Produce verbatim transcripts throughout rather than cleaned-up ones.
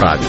радио.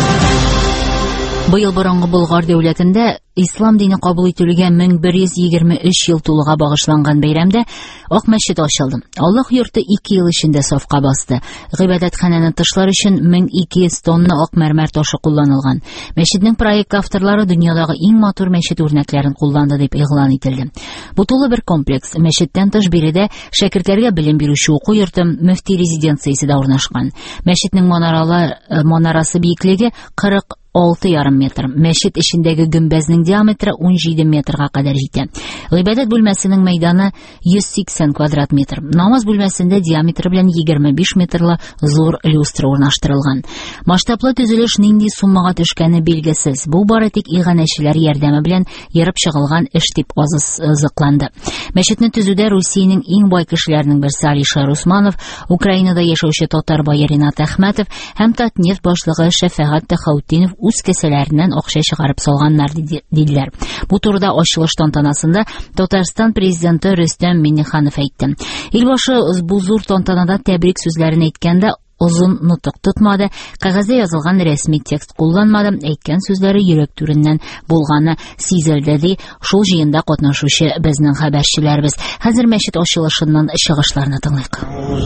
Быел борынгы Болгар дәүләтендә ислам дине кабул ителүгә мең бер йөз егерме өч ел тулуга багышланган бәйрәмдә Ак мәчет ачылды. Аллаһ йорты ике ел эчендә сафка басты. Гыйбадәтханәне тышлар өчен мең ике йөз тонна ак мәрмәр ташы кулланылган. Мәчетнең проект авторлары дөньядагы иң матур мәчет үрнәкләрен кулланды дип игълан ителде. Бу тулы бер комплекс. Мәчеттән тыш биредә шәкертләргә белем бирүче уку йорты, мөфти резиденциясе дә урнашкан. Мәчетнең манаралы манарасы биеклеге кырык алты ярым метр. Мәчет эчендәге гөмбәзнең диаметры ун җиде метрга кадәр җитә. Гыйбадәт бүлмәсенең мәйданы йөз сиксән квадрат метр. Намаз бүлмәсендә диаметры белән егерме биш метрлы зур люстра урнаштырылган. Масштаблы төзелеш нинди суммага төшкәне билгесез. Бу бары тик иганәчеләр ярдәме белән ярып чыгылган эш дип азыкланды. Мәчетне төзүдә Русиянең иң бай кешеләренең берсе Алишер Усманов, Украинада яшәүче татар бае Ринат Әхмәтов һәм Татнефть башлыгы Шәфәгать Тәхәутдинов үз кесәләреннән акча чыгарып салганнар диделәр. Бу турыда ачылыш тантанасында Татарстан президенты Рөстәм Миңнеханов әйтте. Илбашы бу зур тантанада тәбрик сүзләрен әйткәндә озын нутык тотмады, кәгазьдә язылган рәсми текст кулланмады, әйткән сүзләре йөрәк түреннән булганы сизелде ди шул җыенда катнашучы безнең хәбәрчеләрбез. Хәзер мәчет ачылышыннан чыгышларны тыңлыйк.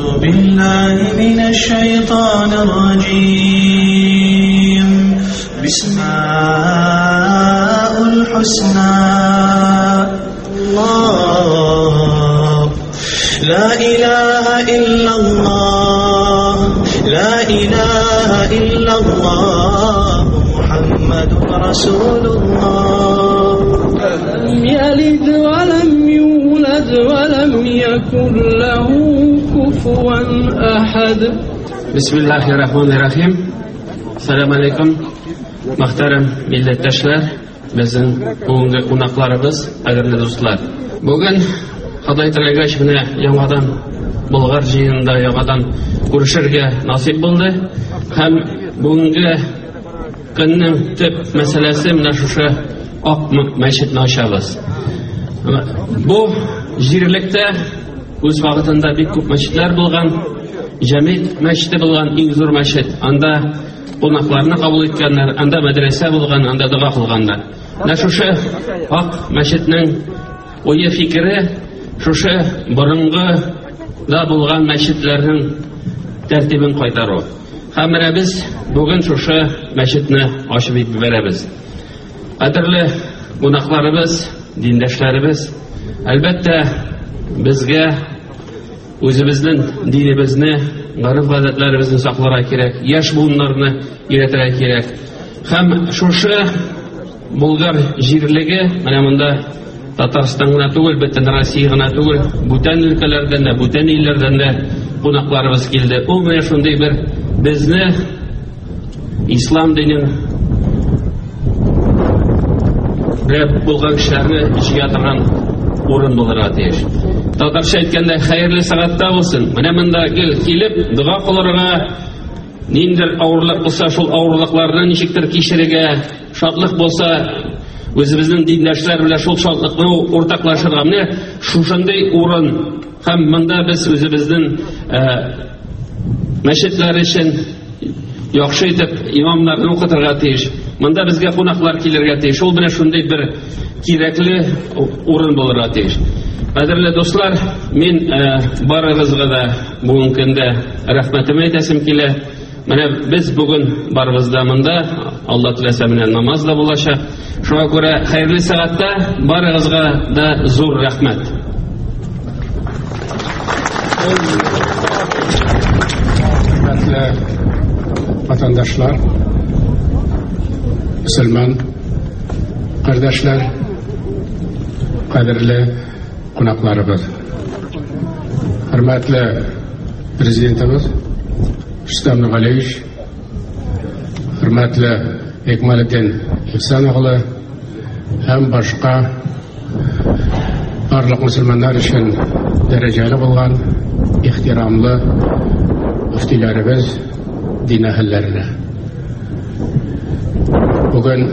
Бисмиллахил хусна Аллах ла илаха иллаллах ла илаха иллаллах Мухаммадур Расулуллах лам ялид ва лам юлад ва лам якун лаху куфуан ахад. Бисмиллахир-рахманир-рахим. Assalamu alaikum. Muhtaram millatdoshlar, bizning bugungi qonaqlarimiz, qadrli do'stlar. Bugun Xudoy tilagach менә яңадан Болгар җыенында яңадан күрешергә насип булды. Һәм бүгенге көннең төп мәсьәләсе менә шушы ак мәчетне ачабыз. Бу җирлектә үз вакытында бик күп мәчетләр булган, Җәмит мәчете булган, иң зур мәчет. Анда кунакларны кабул иткәннәр, анда мәдрәсә булган, анда дуга кылганнар. Менә шушы ак мәчетнең уе фикере шушы борынгы да булган мәчетләрнең тәртибен кайтару. Һәм менә без бүген шушы мәчетне ачып ибәрәбез. Кадерле кунакларыбыз, диндәшләребез, әлбәттә безгә үзебезнең динебезне, гореф-гадәтләребезне сакларга кирәк, яшь буыннарны өйрәтергә кирәк. Һәм шушы Болгар җирлеге менә монда Татарстан гына түгел, бөтен Россия гына түгел, бүтән өлкәләрдән дә, бүтән илләрдән дә кунакларыбыз килде. Ул менә шундый бер безне ислам динен рәп булган кешеләрне җыя торган урын булырга тиеш. Татарча әйткәндә, хәерле сәгатьтә булсын. Менә монда килеп, дуга кылырга, ниндер авырлык булса, шул авырлыкларны ничектер кичерергә, шатлык булса, үзебезнең диндәшләр белән шул шатлыкны уртаклашырга. Менә шушындый урын. Һәм монда без үзебезнең мәчетләр өчен яхшы итеп имамнарны укытырга тиеш. Монда безгә кунаклар килергә тиеш. Ул менә шундый бер кирәкле урын булырга тиеш. Кадерле дуслар, мин барыгызга да бүген көндә рәхмәтемне әйтәсем килә. Менә без бүген барыбыз да монда, Алла теләсә менә намаз да булачак. Шуңа күрә хәерле сәгатьтә барыгызга да зур рәхмәт. Хөрмәтле ватандашлар, мөселман кардәшләр, кадерле кунакларыбыз. Хөрмәтле президентыбыз Рөстәм Миңнеханов, хөрмәтле Экмәлетдин Ихсан углы һәм башка барлык мөселманнар өчен дәрәҗәле булган ихтирамлы мөфтиләребез, дин әһелләренә. Бүген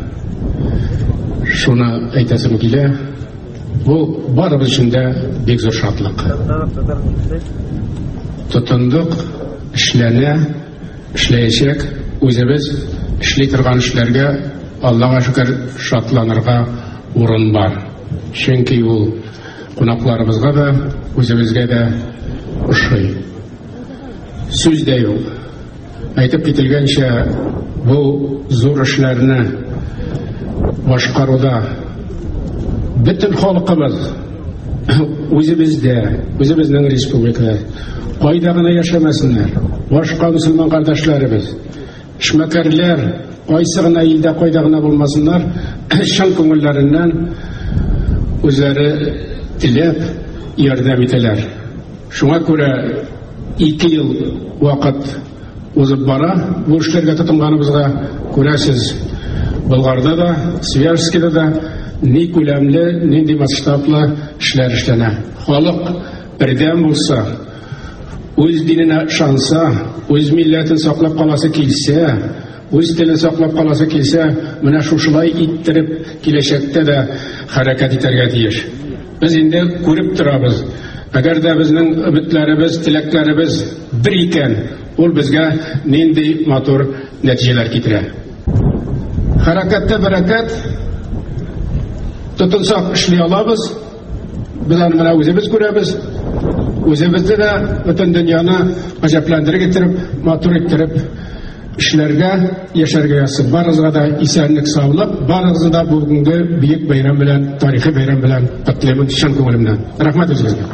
шуны әйтәсем килә. Бу барыбыз өчен дә бик зур шатлык. Тотындык, эшләнә, эшләячәк, үзебез эшли торган эшләргә Аллага шөкер шатланырга урын бар. Чөнки ул кунакларыбызга да, үзебезгә дә ошый. Сүз дә юк. Әйтеп кителгәнчә, бу зур эшләрне башкаруда бөтен халкыбыз үзебездә, үзебезнең республикада кайда гына яшәмәсеннәр, башка мөселман кардәшләребез, эшмәкәрләр кайсы гына илдә кайда гына булмасыннар, чын күңелләреннән үзләре теләп ярдәм итәләр. Шуңа күрә ике ел вакыт узып бара, бу эшләргә тотынганыбызга күрәсез, Болгарда да, Свияжскида да ни күләмле, нинди масштаблы эшләр эшләнә. Халык бердәм булса, үз диненә ышанса, үз милләтен саклап каласы килсә, үз телен саклап каласы килсә, менә шушылай иттереп киләчәктә дә хәрәкәт итәргә тиеш. Без инде күреп торабыз. Әгәр дә безнең өметләребез, теләкләребез бер икән, ул безгә нинди матур нәтиҗәләр китерә. Хәрәкәттә бәрәкәт, тотынсак эшли алабыз, без аны менә үзебез күрәбез, үзебезне дә бөтен дөньяны гаҗәпләндереп иттереп, матур иттереп эшләргә, яшәргә ясап, барыгызга да исәнлек, саулык, барыгызны да бүгенге бөек бәйрәм белән, тарихи бәйрәм белән котлыйм чын күңелемнән. Рәхмәт үзегезгә.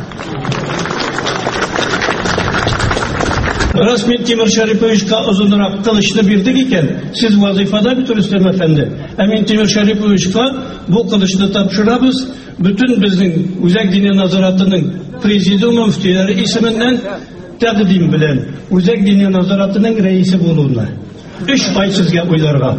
Раз мен Тимур Шариповичка озынрак кылычны бирдик икән, сез вазифада бит Рөстәм әфәнде. Ә мен Тимур Шариповичка бу кылычны тапшырабыз, бүтән безнең Үзәк дине назаратының президиумы мөфтиләре исеменнән тәкъдим белән Үзәк дине назаратының рәисе булуына. Өч ай сезгә уйларга.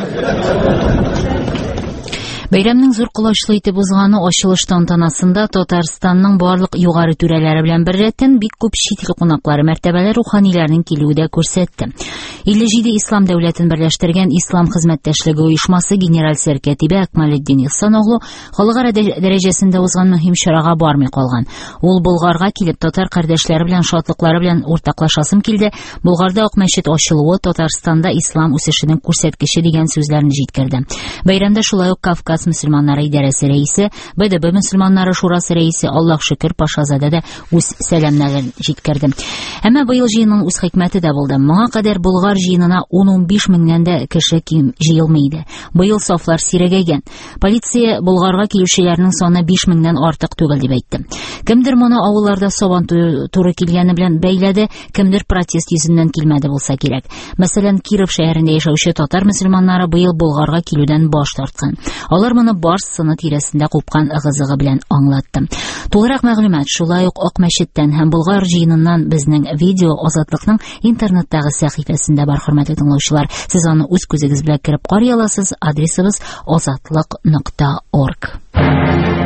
Бәйрәмнең зур кылачлы итеп узганы ачылыш тантанасында Татарстанның барлык югары түрәләре белән беррәттән бик күп чит ил кунаклары, мәртәбәле руханиләрнең килүе дә күрсәтте. илле җиде ислам дәүләтен берләштергән Ислам хезмәттәшлеге оешмасы генераль сәркәтибе Әкмәлетдин Ихсан оглу халыкара дәрәҗәсендә узган мөһим чарага бармый калган. Ул Болгарга килеп, татар кардәшләре белән шатлыклары белән уртаклашасым килде. Болгарда ак мәчет ачылуы Татарстанда ислам үсешенең күрсәткече дигән сүзләрне җиткерде. Бәйрәмдә шулай ук Кавказ мөселманнары идарәсе рәисе, БДБ мөселманнары шурасы рәисе Аллаһ шөкер Пашазадә дә үз сәламнәрен җиткерде. Әмма быел җыенның үз хикмәте дә булды. Моңа кадәр Болгар җыенына ун-ун биш меңнән дә кеше ким җыелмый иде. Быел сафлар сирәгәйгән. Полиция Болгарга килүчеләрнең саны биш меңнән артык түгел дип әйтте. Кемдер моны авылларда сабан туры килгәне белән бәйләде, кемдер протест йөзеннән килмәде булса кирәк. Мәсәлән, Киров шәһәрендә яшәүче татар мөселманнары быел Болгарга килүдән баш тарткан. Алар моны Барс сыны тирәсендә купкан ыгы-зыгы белән аңлатты. Тулырак мәгълүмат шулай ук Ак мәчеттән һәм Болгар җыеныннан безнең видео Азатлыкның интернеттагы сәхифәсендә бар, хөрмәтле тыңлаучылар. Сез аны үз күзегез белән кереп карый аласыз. Адресыбыз азатлык нокта орг.